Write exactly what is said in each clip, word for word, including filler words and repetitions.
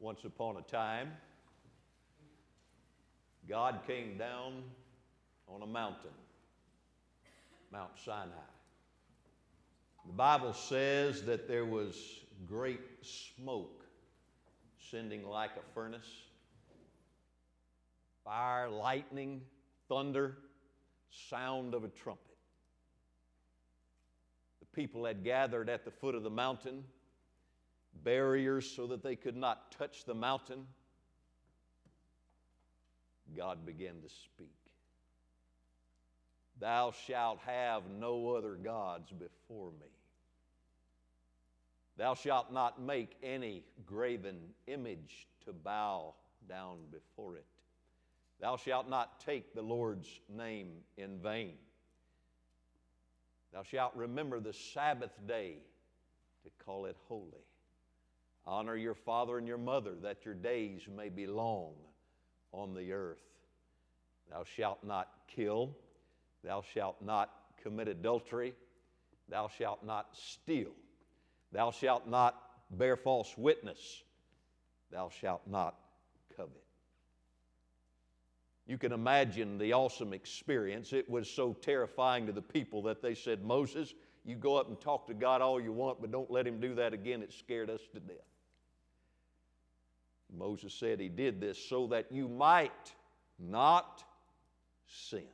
Once upon a time, God came down on a mountain, Mount Sinai. The Bible says that there was great smoke ascending like a furnace, fire, lightning, thunder, sound of a trumpet. The people had gathered at the foot of the mountain, barriers so that they could not touch the mountain. God began to speak. Thou shalt have no other gods before me. Thou shalt not make any graven image to bow down before it. Thou shalt not take the Lord's name in vain. Thou shalt remember the Sabbath day to call it holy. Honor your father and your mother, that your days may be long on the earth. Thou shalt not kill. Thou shalt not commit adultery. Thou shalt not steal. Thou shalt not bear false witness. Thou shalt not covet. You can imagine the awesome experience. It was so terrifying to the people that they said, Moses, you go up and talk to God all you want, but don't let him do that again. It scared us to death. Moses said he did this so that you might not sin.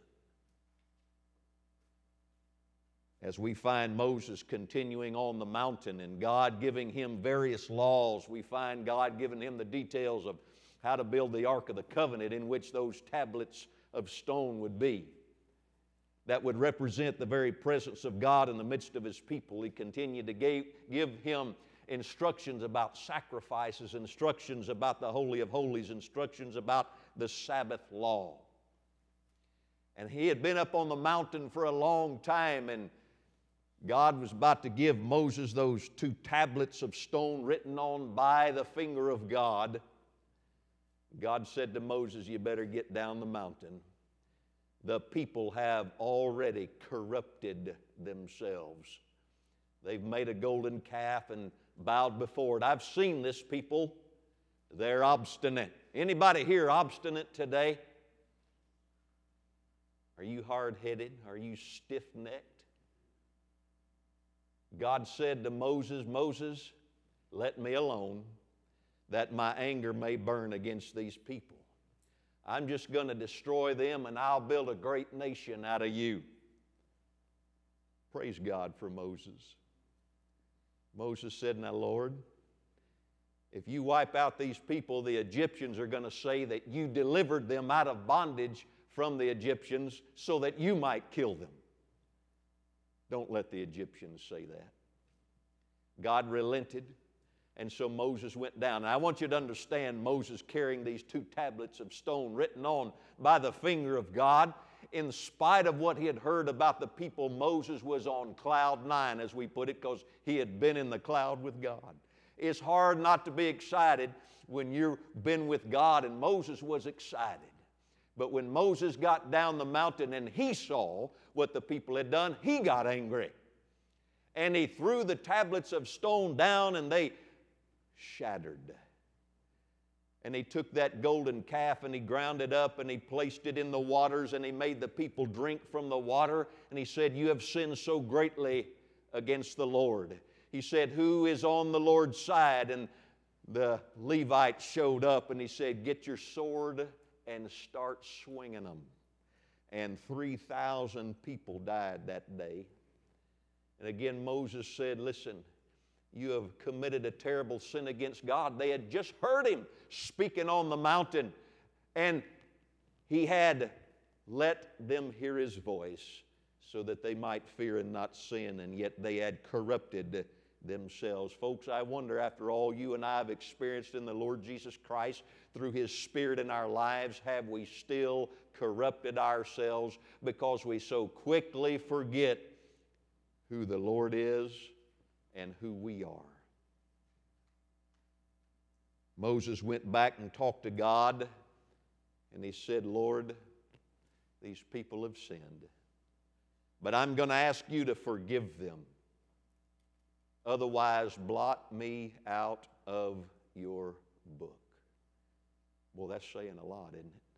As we find Moses continuing on the mountain and God giving him various laws, we find God giving him the details of how to build the Ark of the Covenant, in which those tablets of stone would be. That would represent the very presence of God in the midst of His people. He continued to give, give him instructions about sacrifices, instructions about the Holy of Holies, instructions about the Sabbath law. And he had been up on the mountain for a long time, and God was about to give Moses those two tablets of stone written on by the finger of God. God said to Moses, you better get down the mountain. The people have already corrupted themselves. They've made a golden calf and bowed before it. I've seen this people. They're obstinate. Anybody here obstinate today? Are you hard-headed? Are you stiff-necked? God said to Moses, Moses, let me alone, that my anger may burn against these people. I'm just going to destroy them, and I'll build a great nation out of you. Praise God for Moses. Moses said, now, Lord, if you wipe out these people, the Egyptians are going to say that you delivered them out of bondage from the Egyptians so that you might kill them. Don't let the Egyptians say that. God relented, and so Moses went down. Now, I want you to understand Moses carrying these two tablets of stone written on by the finger of God. In spite of what he had heard about the people, Moses was on cloud nine, as we put it, because he had been in the cloud with God. It's hard not to be excited when you've been with God, and Moses was excited. But when Moses got down the mountain and he saw what the people had done, he got angry. And he threw the tablets of stone down, and they shattered. And he took that golden calf and he ground it up and he placed it in the waters, and he made the people drink from the water. And he said, you have sinned so greatly against the Lord. He said, who is on the Lord's side? And the Levite showed up and he said, get your sword and start swinging them. And three thousand people died that day. And again Moses said, listen, you have committed a terrible sin against God. They had just heard him speaking on the mountain, and he had let them hear his voice so that they might fear and not sin, and yet they had corrupted themselves. Folks, I wonder, after all you and I have experienced in the Lord Jesus Christ through His Spirit in our lives, have we still corrupted ourselves because we so quickly forget who the Lord is and who we are? Moses went back and talked to God, and he said, Lord, these people have sinned, but I'm going to ask you to forgive them. Otherwise, blot me out of your book. Well, that's saying a lot, isn't it?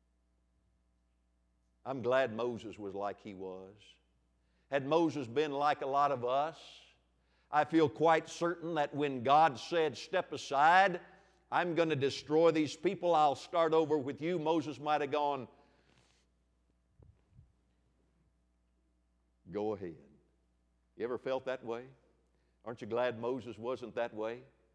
I'm glad Moses was like he was. Had Moses been like a lot of us, I feel quite certain that when God said, step aside, I'm going to destroy these people, I'll start over with you, Moses might have gone, go ahead. You ever felt that way? Aren't you glad Moses wasn't that way?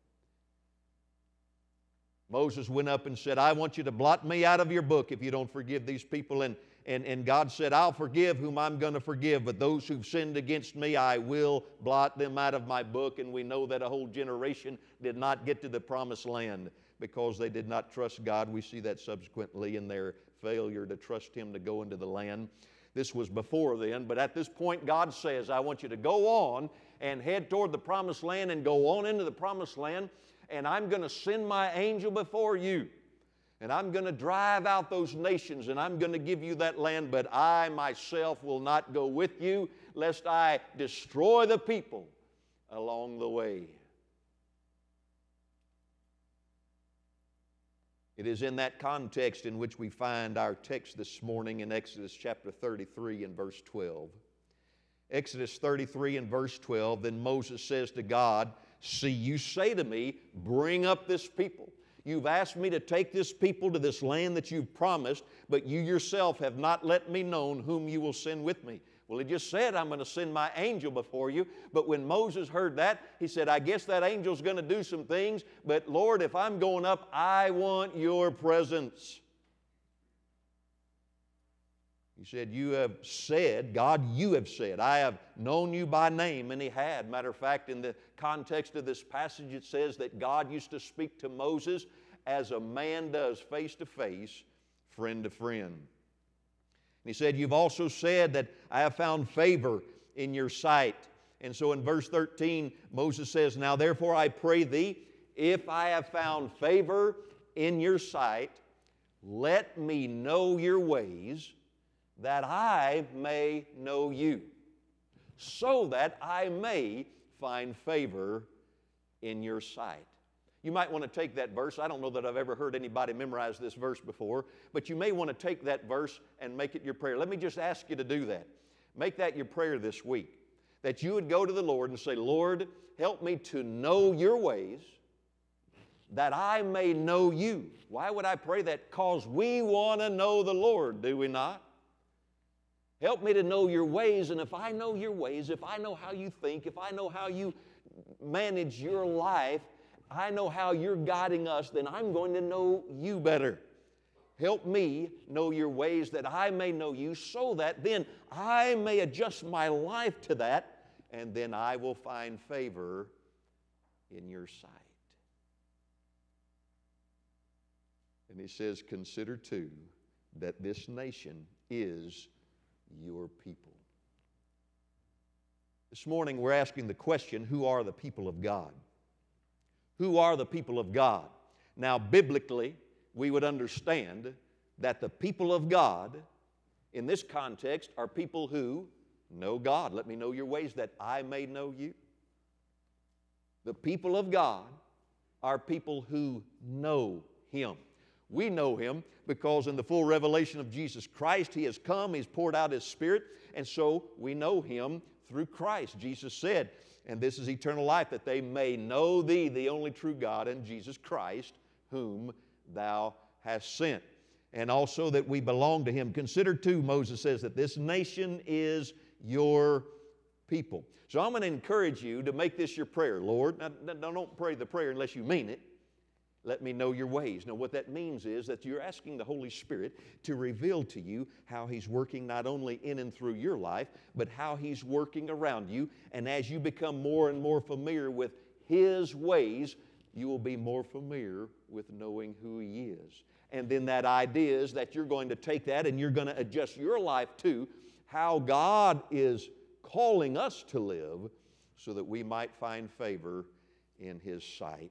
Moses went up and said, I want you to blot me out of your book if you don't forgive these people. And, and, and God said, I'll forgive whom I'm going to forgive, but those who've sinned against me, I will blot them out of my book. And we know that a whole generation did not get to the promised land because they did not trust God. We see that subsequently in their failure to trust Him to go into the land. This was before then, but at this point God says, I want you to go on and head toward the promised land and go on into the promised land, and I'm going to send my angel before you, and I'm going to drive out those nations, and I'm going to give you that land, but I myself will not go with you, lest I destroy the people along the way. It is in that context in which we find our text this morning in Exodus chapter thirty-three and verse twelve. Exodus thirty-three and verse twelve, then Moses says to God, see, you say to me, bring up this people. You've asked me to take this people to this land that you've promised, but you yourself have not let me know whom you will send with me. Well, He just said, I'm going to send my angel before you. But when Moses heard that, he said, I guess that angel's going to do some things, but Lord, if I'm going up, I want your presence. He said, you have said, God, you have said, I have known you by name. And He had. Matter of fact, in the context of this passage, it says that God used to speak to Moses as a man does face to face, friend to friend. And He said, you've also said that I have found favor in your sight. And so in verse thirteen, Moses says, now therefore I pray thee, if I have found favor in your sight, let me know your ways, that I may know you, so that I may find favor in your sight. You might want to take that verse. I don't know that I've ever heard anybody memorize this verse before, but you may want to take that verse and make it your prayer. Let me just ask you to do that. Make that your prayer this week, that you would go to the Lord and say, Lord, help me to know your ways, that I may know you. Why would I pray that? Because we want to know the Lord, do we not? Help me to know your ways, and if I know your ways, if I know how you think, if I know how you manage your life, I know how you're guiding us, then I'm going to know you better. Help me know your ways that I may know you, so that then I may adjust my life to that, and then I will find favor in your sight. And He says, consider too that this nation is your people. This morning we're asking the question, who are the people of God? Who are the people of God? Now, biblically, we would understand that the people of God, in this context, are people who know God. Let me know your ways that I may know you. The people of God are people who know Him. We know Him because in the full revelation of Jesus Christ, He has come, He's poured out His Spirit, and so we know Him through Christ. Jesus said, and this is eternal life, that they may know Thee, the only true God, and Jesus Christ, whom Thou hast sent. And also that we belong to Him. Consider too, Moses says, that this nation is your people. So I'm going to encourage you to make this your prayer. Lord, now, don't pray the prayer unless you mean it. Let me know your ways. Now what that means is that you're asking the Holy Spirit to reveal to you how He's working not only in and through your life, but how He's working around you. And as you become more and more familiar with His ways, you will be more familiar with knowing who He is. And then that idea is that you're going to take that and you're going to adjust your life to how God is calling us to live so that we might find favor in His sight.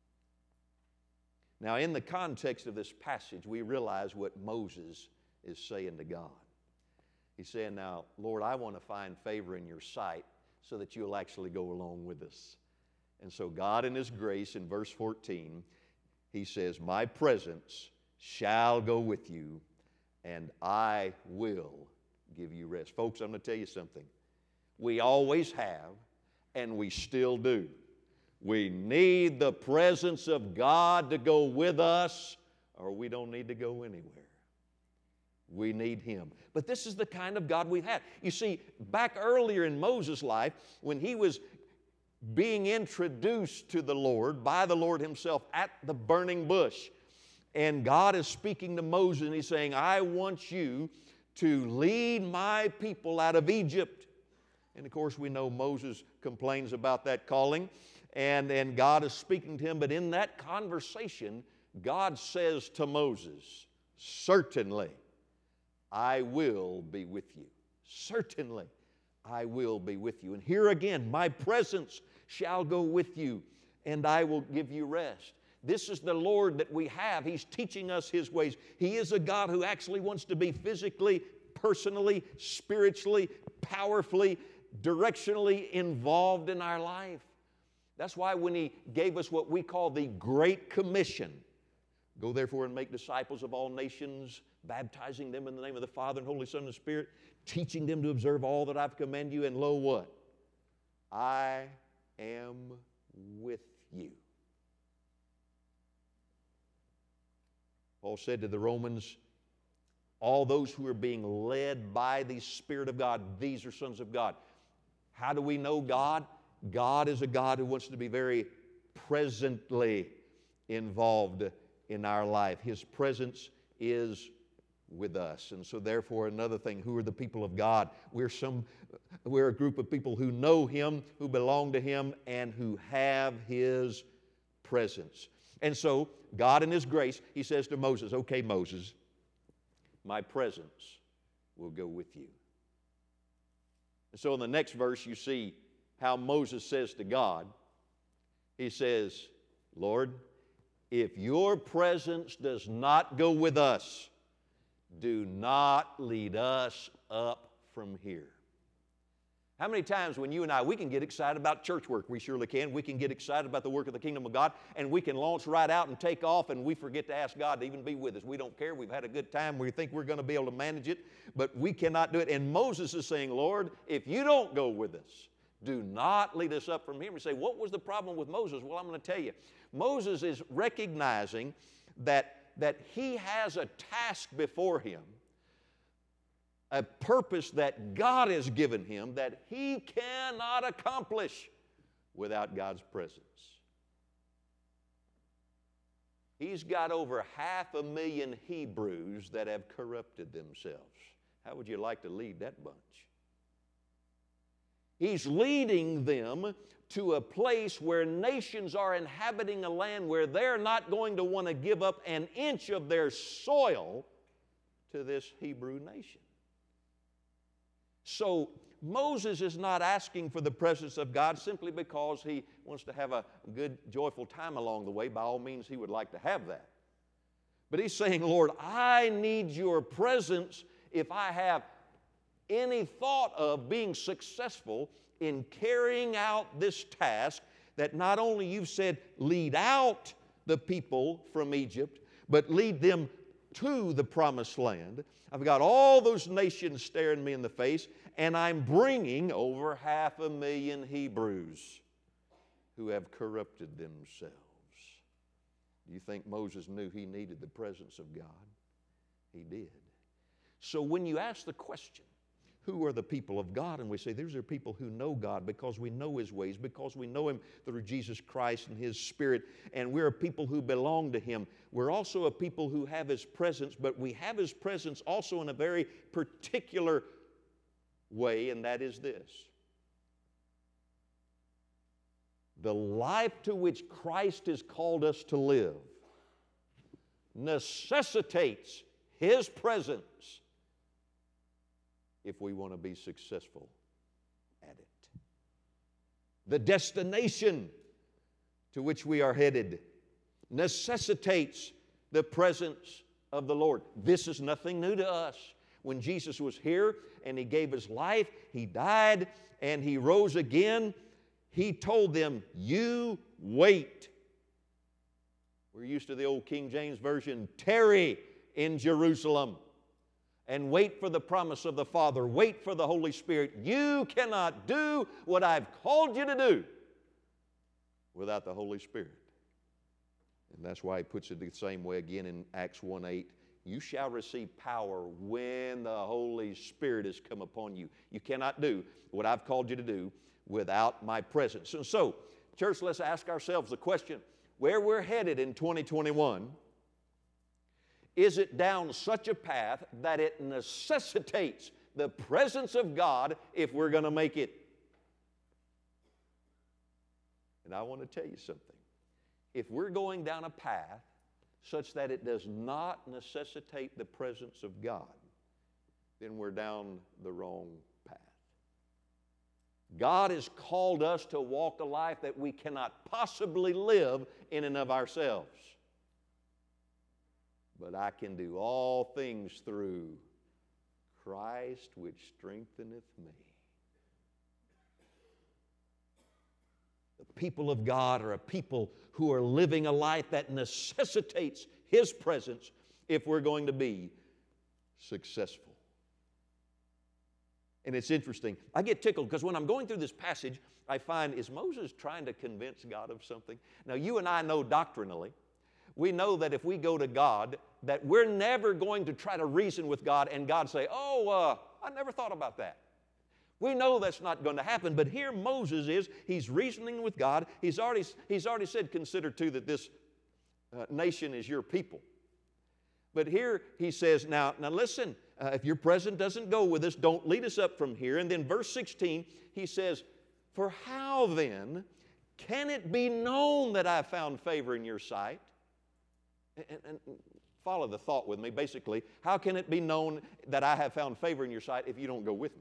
Now, in the context of this passage, we realize what Moses is saying to God. He's saying, now, Lord, I want to find favor in your sight so that you'll actually go along with us. And so God in His grace, in verse fourteen, He He says, my presence shall go with you, and I will give you rest. Folks, I'm going to tell you something. We always have, and we still do. We need the presence of God to go with us, or we don't need to go anywhere. We need Him. But this is the kind of God we've had. You see, back earlier in Moses' life, when he was being introduced to the Lord by the Lord Himself at the burning bush, and God is speaking to Moses, and He's saying, I want you to lead my people out of Egypt. And of course, we know Moses complains about that calling, and, and God is speaking to him. But in that conversation, God says to Moses, certainly I will be with you. Certainly I will be with you. And here again, my presence shall go with you, and I will give you rest. This is the Lord that we have. He's teaching us His ways. He is a God who actually wants to be physically, personally, spiritually, powerfully, directionally involved in our life. That's why when He gave us what we call the Great Commission, go therefore and make disciples of all nations, baptizing them in the name of the Father and Holy Son and Spirit, teaching them to observe all that I've commanded you, and lo what? I am with you. Paul said to the Romans, all those who are being led by the Spirit of God, these are sons of God. How do we know God? God is a God who wants to be very presently involved in our life. His presence is with us. And so therefore, another thing, who are the people of God? We're some, we're a group of people who know Him, who belong to Him, and who have His presence. And so, God in His grace, He says to Moses, okay, Moses, my presence will go with you. And so in the next verse, you see how Moses says to God, he says, Lord, if your presence does not go with us, do not lead us up from here. How many times when you and I, we can get excited about church work? We surely can. We can get excited about the work of the kingdom of God, and we can launch right out and take off, and we forget to ask God to even be with us. We don't care. We've had a good time. We think we're going to be able to manage it, but we cannot do it. And Moses is saying, Lord, if you don't go with us, do not lead us up from here. We say, what was the problem with Moses? Well, I'm going to tell you. Moses is recognizing that, that he has a task before him, a purpose that God has given him that he cannot accomplish without God's presence. He's got over half a million Hebrews that have corrupted themselves. How would you like to lead that bunch? He's leading them to a place where nations are inhabiting a land where they're not going to want to give up an inch of their soil to this Hebrew nation. So Moses is not asking for the presence of God simply because he wants to have a good, joyful time along the way. By all means, he would like to have that. But he's saying, Lord, I need your presence if I have any thought of being successful in carrying out this task that not only you've said lead out the people from Egypt, but lead them to the promised land. I've got all those nations staring me in the face, and I'm bringing over half a million Hebrews who have corrupted themselves. Do you think Moses knew he needed the presence of God? He did. So when you ask the question, who are the people of God? And we say, these are people who know God because we know His ways, because we know Him through Jesus Christ and His Spirit, and we're a people who belong to Him. We're also a people who have His presence, but we have His presence also in a very particular way, and that is this. The life to which Christ has called us to live necessitates His presence if we want to be successful at it. The destination to which we are headed necessitates the presence of the Lord. This is nothing new to us. When Jesus was here and He gave His life, He died, and He rose again, He told them, you wait We're used to the old King James Version, tarry in Jerusalem and wait for the promise of the Father. Wait for the Holy Spirit. You cannot do what I've called you to do without the Holy Spirit. And that's why he puts it the same way again in Acts one eight. You shall receive power when the Holy Spirit has come upon you. You cannot do what I've called you to do without my presence. And so, church, let's ask ourselves the question, where we're headed in twenty twenty-one, is it down such a path that it necessitates the presence of God if we're going to make it? And I want to tell you something. If we're going down a path such that it does not necessitate the presence of God, then we're down the wrong path. God has called us to walk a life that we cannot possibly live in and of ourselves. But I can do all things through Christ which strengtheneth me. The people of God are a people who are living a life that necessitates His presence if we're going to be successful. And it's interesting. I get tickled because when I'm going through this passage, I find, is Moses trying to convince God of something? Now, you and I know doctrinally, we know that if we go to God, that we're never going to try to reason with God and God say, oh, uh, I never thought about that. We know that's not going to happen, but here Moses is, he's reasoning with God. He's already, he's already said, consider too that this uh, nation is your people. But here he says, now, now listen, uh, if your presence doesn't go with us, don't lead us up from here. And then verse sixteen, he says, for how then can it be known that I found favor in your sight? And, and follow the thought with me. Basically, how can it be known that I have found favor in your sight if you don't go with me?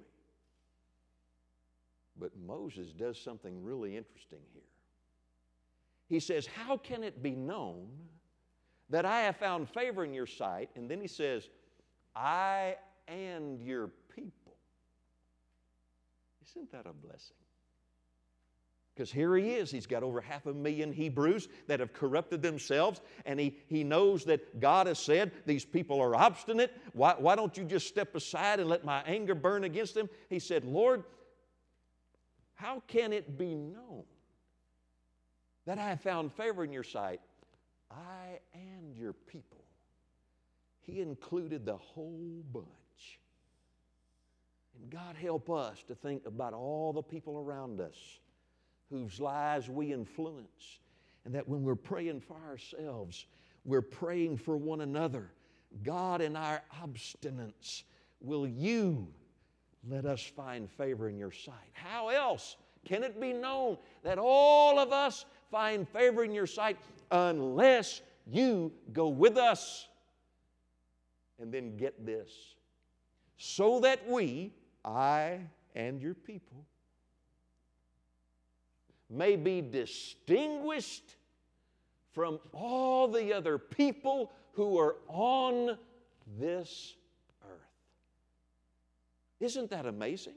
But Moses does something really interesting here. He says, how can it be known that I have found favor in your sight? And then he says, I and your people. Isn't that a blessing? Because here he is. He's got over half a million Hebrews that have corrupted themselves, and he, he knows that God has said, these people are obstinate. Why, why don't you just step aside and let my anger burn against them? He said, Lord, how can it be known that I have found favor in your sight, I and your people? He included the whole bunch. And God help us to think about all the people around us whose lives we influence, and that when we're praying for ourselves, we're praying for one another. God, in our obstinance, will you let us find favor in your sight? How else can it be known that all of us find favor in your sight unless you go with us? And then get this, so that we, I and your people, may be distinguished from all the other people who are on this earth. Isn't that amazing?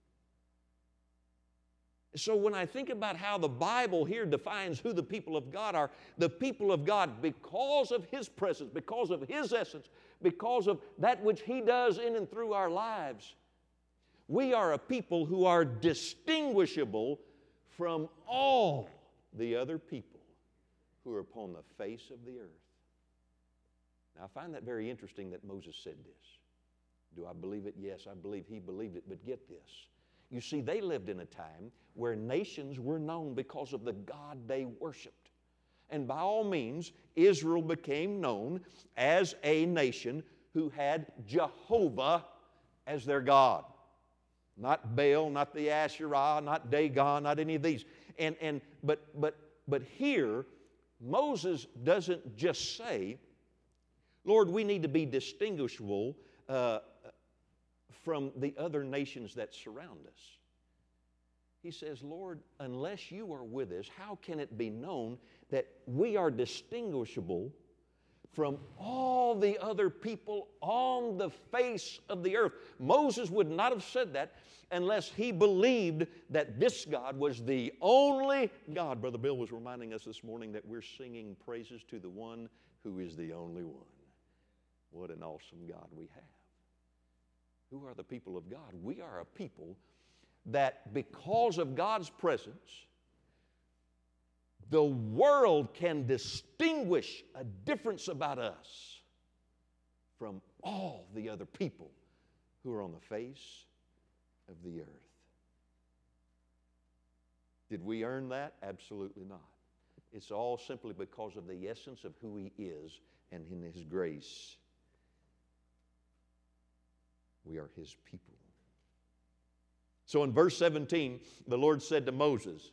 So when I think about how the Bible here defines who the people of God are, the people of God, because of His presence, because of His essence, because of that which He does in and through our lives, we are a people who are distinguishable from all the other people who are upon the face of the earth. Now, I find that very interesting that Moses said this. Do I believe it? Yes, I believe he believed it, but get this. You see, they lived in a time where nations were known because of the God they worshiped. And by all means, Israel became known as a nation who had Jehovah as their God. Not Baal, not the Asherah, not Dagon, not any of these. And, and, but, but, but here, Moses doesn't just say, Lord, we need to be distinguishable uh, from the other nations that surround us. He says, Lord, unless you are with us, how can it be known that we are distinguishable from all the other people on the face of the earth. Moses would not have said that unless he believed that this God was the only God. Brother Bill was reminding us this morning that we're singing praises to the one who is the only one. What an awesome God we have. Who are the people of God? We are a people that because of God's presence, the world can distinguish a difference about us from all the other people who are on the face of the earth. Did we earn that? Absolutely not. It's all simply because of the essence of who He is and in His grace. We are His people. So in verse seventeen, the Lord said to Moses,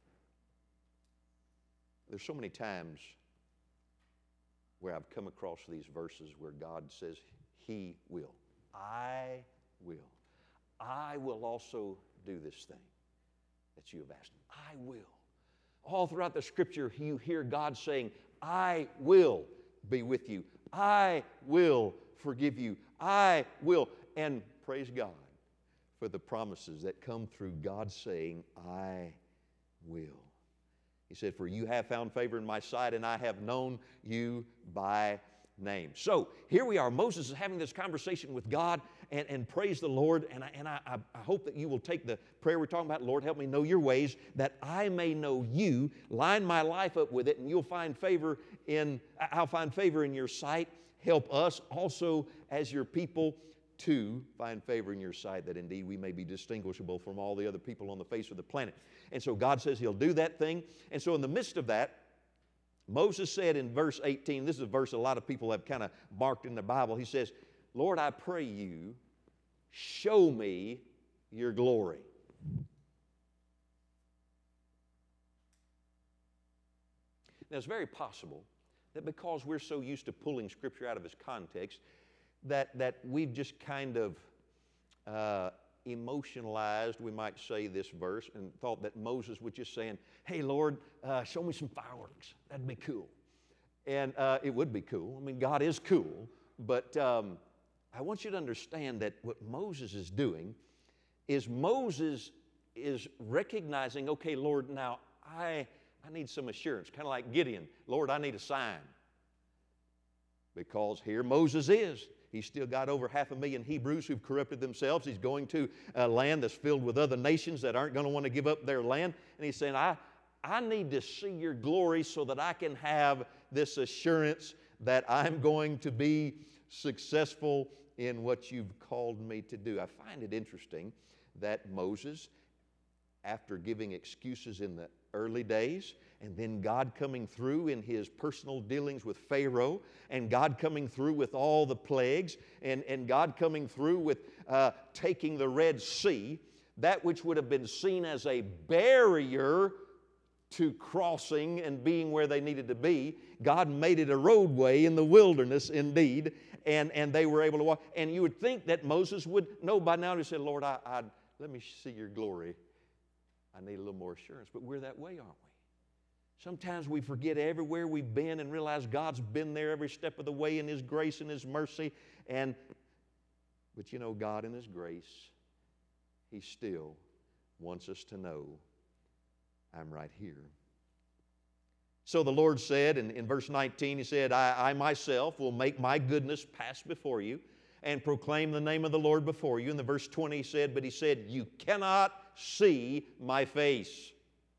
there's so many times where I've come across these verses where God says, He will. I will. I will also do this thing that you have asked Him. I will. All throughout the Scripture, you hear God saying, I will be with you. I will forgive you. I will. And praise God for the promises that come through God saying, I will. He said, for you have found favor in my sight, and I have known you by name. So here we are. Moses is having this conversation with God, and, and praise the Lord. And, I, and I, I hope that you will take the prayer we're talking about, Lord, help me know your ways, that I may know you, line my life up with it, and you'll find favor in, I'll find favor in your sight. Help us also as your people to find favor in your sight, that indeed we may be distinguishable from all the other people on the face of the planet. And so God says He'll do that thing. And so in the midst of that, Moses said in verse eighteen, this is a verse a lot of people have kind of marked in the Bible. He says, Lord, I pray you, show me your glory. Now it's very possible that because we're so used to pulling Scripture out of its context, that, that we've just kind of uh, emotionalized, we might say, this verse and thought that Moses was just saying, hey, Lord, uh, show me some fireworks. That'd be cool. And uh, it would be cool. I mean, God is cool. But um, I want you to understand that what Moses is doing is Moses is recognizing, okay, Lord, now I, I need some assurance, kind of like Gideon. Lord, I need a sign. Because here Moses is. He's still got over half a million Hebrews who've corrupted themselves. He's going to a land that's filled with other nations that aren't going to want to give up their land. And he's saying, I, I need to see your glory so that I can have this assurance that I'm going to be successful in what you've called me to do. I find it interesting that Moses, after giving excuses in the early days, and then God coming through in His personal dealings with Pharaoh, and God coming through with all the plagues, and, and God coming through with uh, taking the Red Sea, that which would have been seen as a barrier to crossing and being where they needed to be, God made it a roadway in the wilderness indeed, and, and they were able to walk. And you would think that Moses would know by now. He said, Lord, I, I, let me see your glory. I need a little more assurance. But we're that way, aren't we? Sometimes we forget everywhere we've been and realize God's been there every step of the way in His grace and His mercy. And, but you know, God in His grace, He still wants us to know, I'm right here. So the Lord said, in, in verse nineteen, He said, I, I myself will make my goodness pass before you and proclaim the name of the Lord before you. In the verse twenty He said, but He said, you cannot see my face.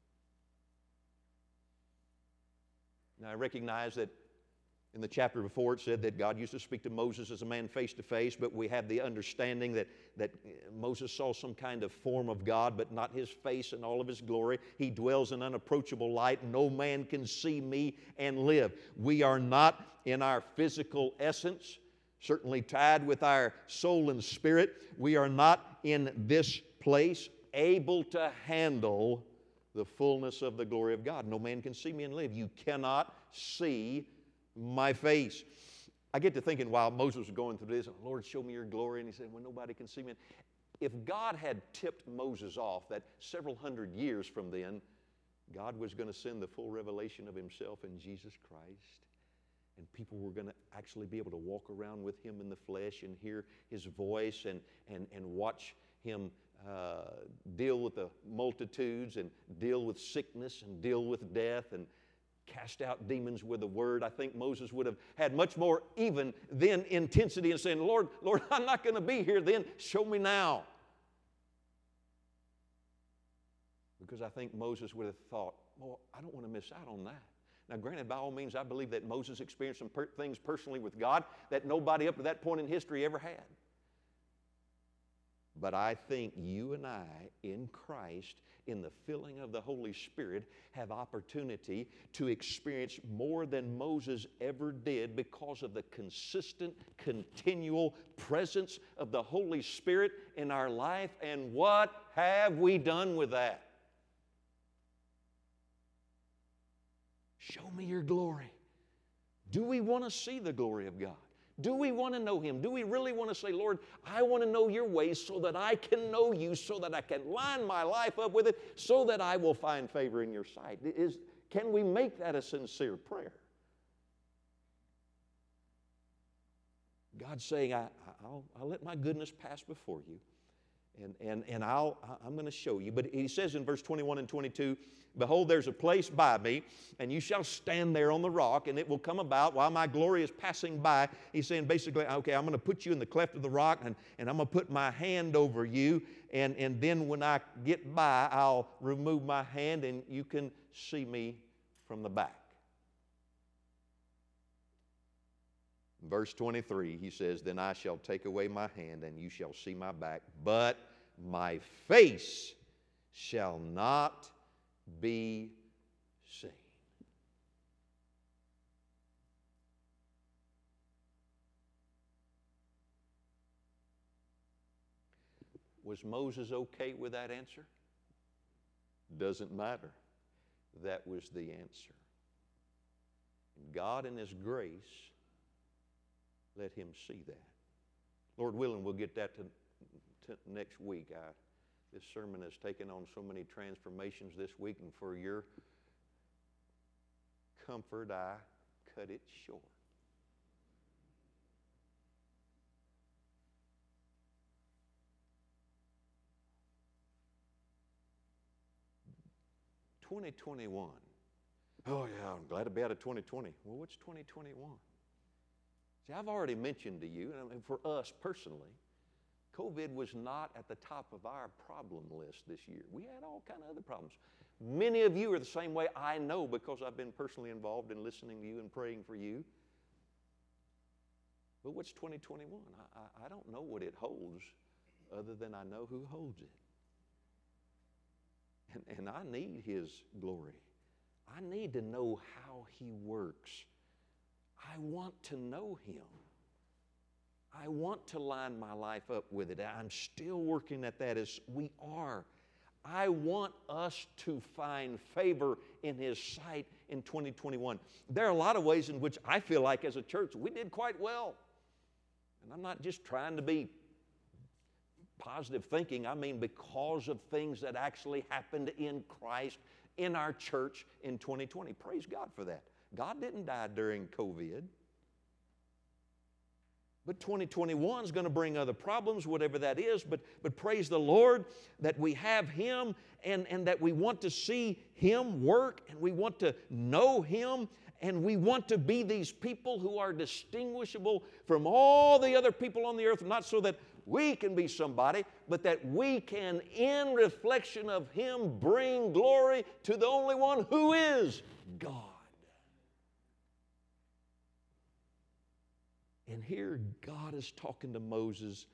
Now, I recognize that in the chapter before it said that God used to speak to Moses as a man face to face, but we have the understanding that, that Moses saw some kind of form of God, but not His face and all of His glory. He dwells in unapproachable light. No man can see me and live. We are not in our physical essence, certainly tied with our soul and spirit. We are not in this place able to handle the fullness of the glory of God. No man can see me and live. You cannot see my face. I get to thinking while Moses was going through this, Lord, show me your glory. And he said, well, nobody can see me. If God had tipped Moses off that several hundred years from then, God was going to send the full revelation of Himself in Jesus Christ, And people were going to actually be able to walk around with him in the flesh and hear his voice and, and, and watch him uh, deal with the multitudes and deal with sickness and deal with death and cast out demons with a word. I think Moses would have had much more even then intensity in saying, Lord, Lord, I'm not going to be here then. Show me now. Because I think Moses would have thought, well, I don't want to miss out on that. Now, granted, by all means, I believe that Moses experienced some per- things personally with God that nobody up to that point in history ever had. But I think you and I, in Christ, in the filling of the Holy Spirit, have opportunity to experience more than Moses ever did because of the consistent, continual presence of the Holy Spirit in our life. And what have we done with that? Show me your glory. Do we want to see the glory of God? Do we want to know Him? Do we really want to say, Lord, I want to know your ways so that I can know you, so that I can line my life up with it, so that I will find favor in your sight? Is, can we make that a sincere prayer? God's saying, I, I'll, I'll let my goodness pass before you, and, and, and I'll, I'm going to show you. But He says in verse twenty-one and twenty-two, behold, there's a place by me, and you shall stand there on the rock, and it will come about while my glory is passing by. He's saying basically, okay, I'm going to put you in the cleft of the rock, and, and I'm going to put my hand over you, and, and then when I get by, I'll remove my hand, and you can see me from the back. Verse twenty-three, he says, then I shall take away my hand, and you shall see my back, but my face shall not be seen. Was Moses okay with that answer? Doesn't matter. That was the answer. God in His grace let him see that. Lord willing, we'll get that to, to next week. I, this sermon has taken on so many transformations this week, and for your comfort, I cut it short. twenty twenty-one. Oh yeah, I'm glad to be out of twenty twenty. Well, what's twenty twenty-one? See, I've already mentioned to you, and for us personally, COVID was not at the top of our problem list this year. We had all kind of other problems. Many of you are the same way, I know, because I've been personally involved in listening to you and praying for you. But what's twenty twenty-one? I, I, I don't know what it holds other than I know who holds it. And, and I need His glory. I need to know how He works. I want to know Him. I want to line my life up with it. I'm still working at that, as we are. I want us to find favor in His sight in twenty twenty-one. There are a lot of ways in which I feel like as a church we did quite well. And I'm not just trying to be positive thinking. I mean because of things that actually happened in Christ in our church in twenty twenty. Praise God for that. God didn't die during COVID. But twenty twenty-one is going to bring other problems, whatever that is. But, but praise the Lord that we have Him, and, and that we want to see Him work, and we want to know Him, and we want to be these people who are distinguishable from all the other people on the earth, not so that we can be somebody, but that we can, in reflection of Him, bring glory to the only one who is God. And here God is talking to Moses.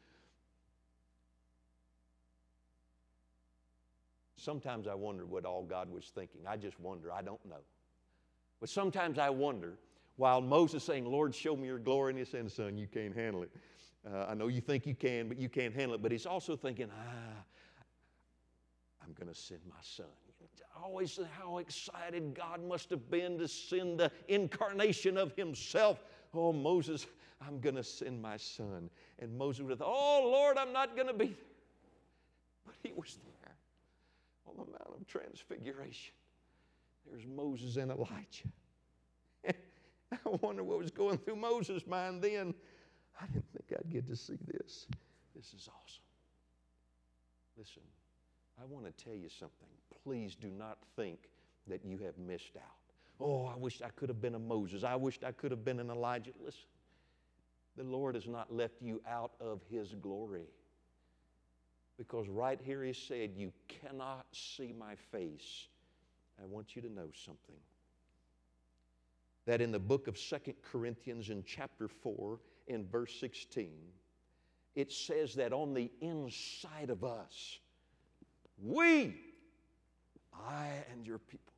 Sometimes I wonder what all God was thinking. I just wonder. I don't know. But sometimes I wonder, while Moses saying, Lord, show me your glory, and He's saying, son, you can't handle it. Uh, I know you think you can, but you can't handle it. But He's also thinking, ah, I'm going to send my son. Always how excited God must have been to send the incarnation of Himself. Oh, Moses, I'm going to send my son. And Moses would have thought, oh, Lord, I'm not going to be there. But he was there on the Mount of Transfiguration. There's Moses and Elijah. I wonder what was going through Moses' mind then. I didn't think I'd get to see this. This is awesome. Listen, I want to tell you something. Please do not think that you have missed out. Oh, I wish I could have been a Moses. I wished I could have been an Elijah. Listen, the Lord has not left you out of His glory. Because right here He said, you cannot see my face. I want you to know something. That in the book of Second Corinthians in chapter four, in verse sixteen, it says that on the inside of us, we, I and your people,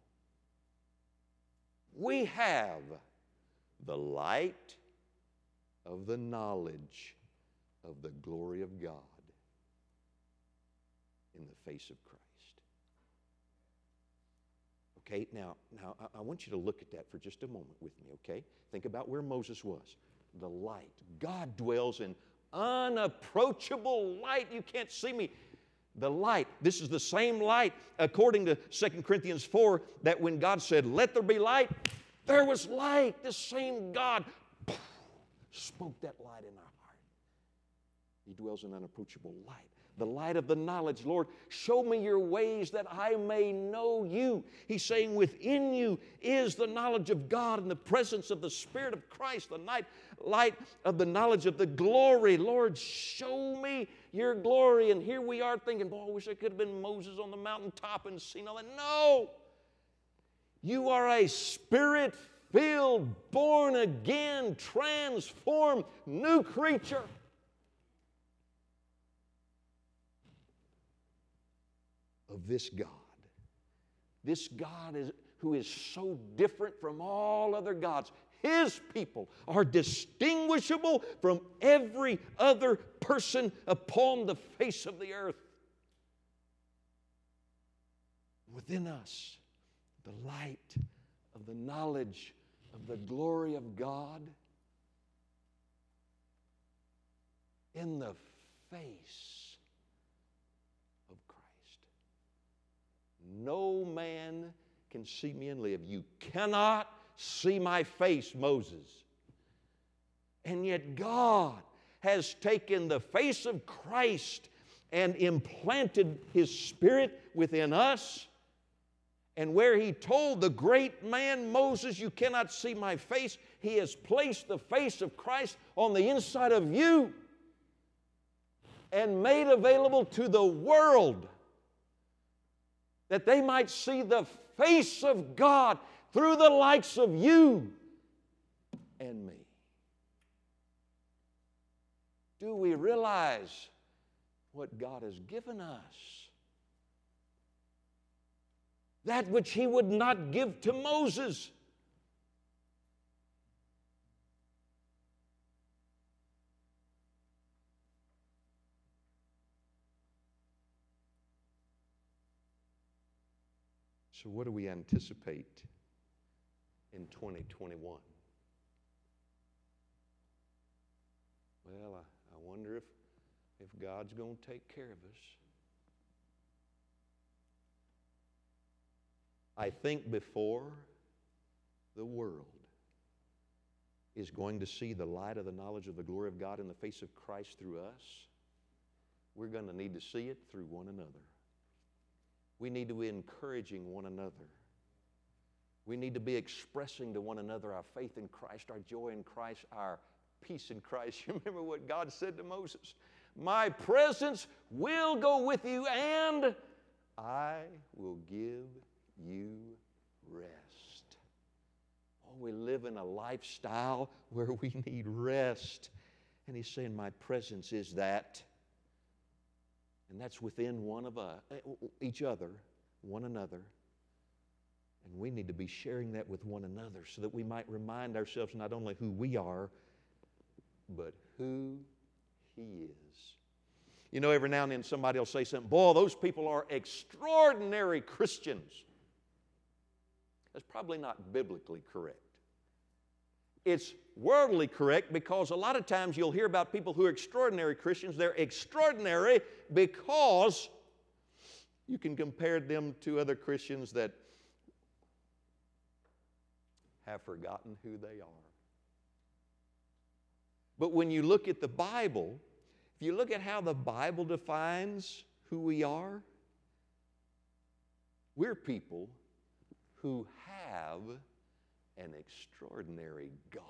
we have the light of the knowledge of the glory of God in the face of Christ. Okay, now, now I, I want you to look at that for just a moment with me, okay? Think about where Moses was. The light. God dwells in unapproachable light. You can't see me. The light. This is the same light, according to Second Corinthians four, that when God said, let there be light, there was light. This same God spoke that light in our heart. He dwells in unapproachable light. The light of the knowledge. Lord, show me your ways that I may know you. He's saying within you is the knowledge of God and the presence of the Spirit of Christ, the night, light of the knowledge of the glory. Lord, show me your glory. And here we are thinking, boy, I wish I could have been Moses on the mountaintop and seen all that. No! You are a Spirit-filled, born-again, transformed, new creature. Of this God. This God is, who is so different from all other gods. His people are distinguishable from every other person upon the face of the earth. Within us, the light of the knowledge of the glory of God in the face. No man can see me and live. You cannot see my face, Moses. And yet God has taken the face of Christ and implanted His Spirit within us. And where He told the great man Moses, you cannot see my face, He has placed the face of Christ on the inside of you and made available to the world that they might see the face of God through the likes of you and me. Do we realize what God has given us? That which He would not give to Moses. So what do we anticipate in twenty twenty-one? Well, I, I wonder if, if God's going to take care of us. I think before the world is going to see the light of the knowledge of the glory of God in the face of Christ through us, we're going to need to see it through one another. We need to be encouraging one another. We need to be expressing to one another our faith in Christ, our joy in Christ, our peace in Christ. You remember what God said to Moses? My presence will go with you and I will give you rest. Oh, we live in a lifestyle where we need rest. And He's saying, my presence is that. And that's within one of us, each other, one another. And we need to be sharing that with one another so that we might remind ourselves not only who we are, but who He is. You know, every now and then somebody will say something, boy, those people are extraordinary Christians. That's probably not biblically correct. It's worldly correct because a lot of times you'll hear about people who are extraordinary Christians. They're extraordinary because you can compare them to other Christians that have forgotten who they are. But when you look at the Bible, if you look at how the Bible defines who we are, we're people who have an extraordinary God.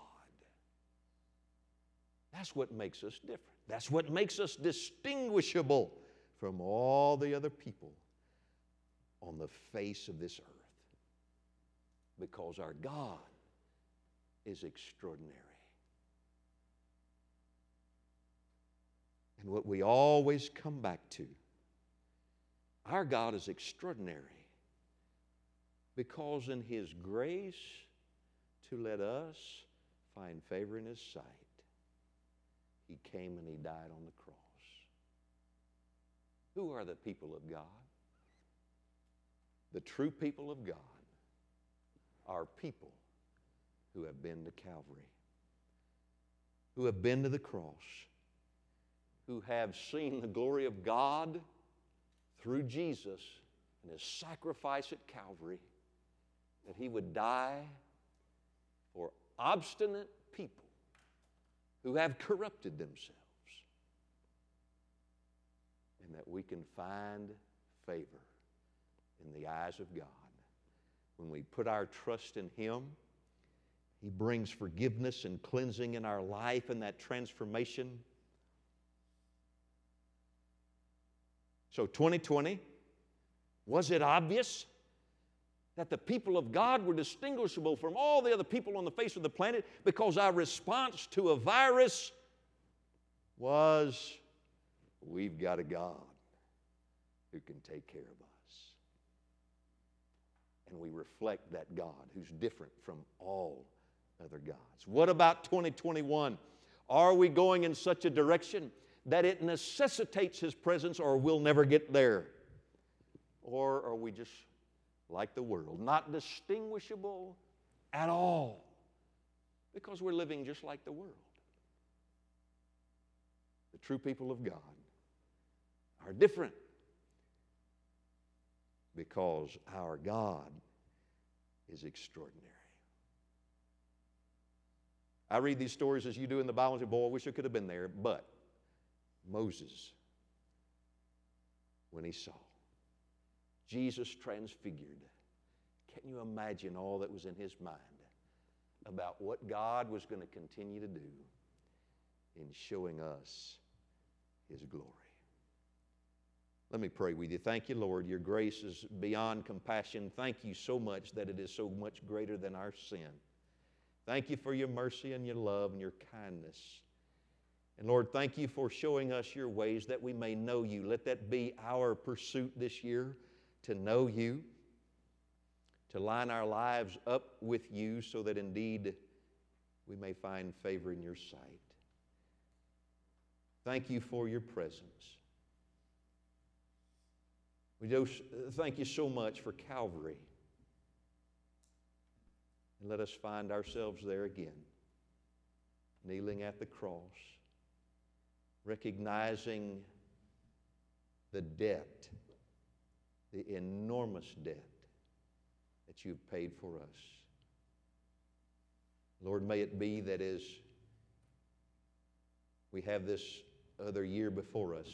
That's what makes us different. That's what makes us distinguishable from all the other people on the face of this earth. Because our God is extraordinary. And what we always come back to, our God is extraordinary because in His grace to let us find favor in His sight, He came and He died on the cross. Who are the people of God? The true people of God are people who have been to Calvary, who have been to the cross, who have seen the glory of God through Jesus and His sacrifice at Calvary, that He would die for obstinate people who have corrupted themselves, and that we can find favor in the eyes of God. When we put our trust in Him, He brings forgiveness and cleansing in our life and that transformation. So twenty twenty, was it obvious that the people of God were distinguishable from all the other people on the face of the planet because our response to a virus was, we've got a God who can take care of us. And we reflect that God who's different from all other gods. What about twenty twenty-one? Are we going in such a direction that it necessitates His presence, or we'll never get there? Or are we just like the world, not distinguishable at all because we're living just like the world? The true people of God are different because our God is extraordinary. I read these stories as you do in the Bible and say, boy, I wish I could have been there. But Moses, when he saw Jesus transfigured, can you imagine all that was in his mind about what God was going to continue to do in showing us His glory? Let me pray with you. Thank you, Lord. Your grace is beyond compassion. Thank you so much that it is so much greater than our sin. Thank you for your mercy and your love and your kindness. And Lord, thank you for showing us your ways that we may know you. Let that be our pursuit this year, to know you, to line our lives up with you so that indeed we may find favor in your sight. Thank you for your presence. We do thank you so much for Calvary. And let us find ourselves there again, kneeling at the cross, recognizing the debt, the enormous debt that you've paid for us. Lord, may it be that as we have this other year before us,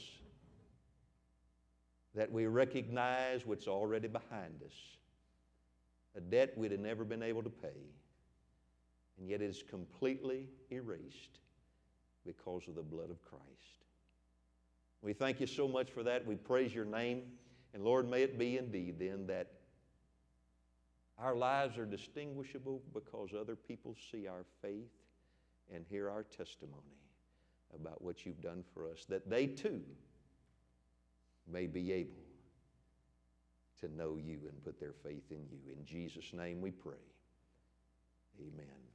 that we recognize what's already behind us, a debt we'd have never been able to pay, and yet it is completely erased because of the blood of Christ. We thank you so much for that. We praise your name. And Lord, may it be indeed then that our lives are distinguishable because other people see our faith and hear our testimony about what you've done for us, that they too may be able to know you and put their faith in you. In Jesus' name we pray. Amen.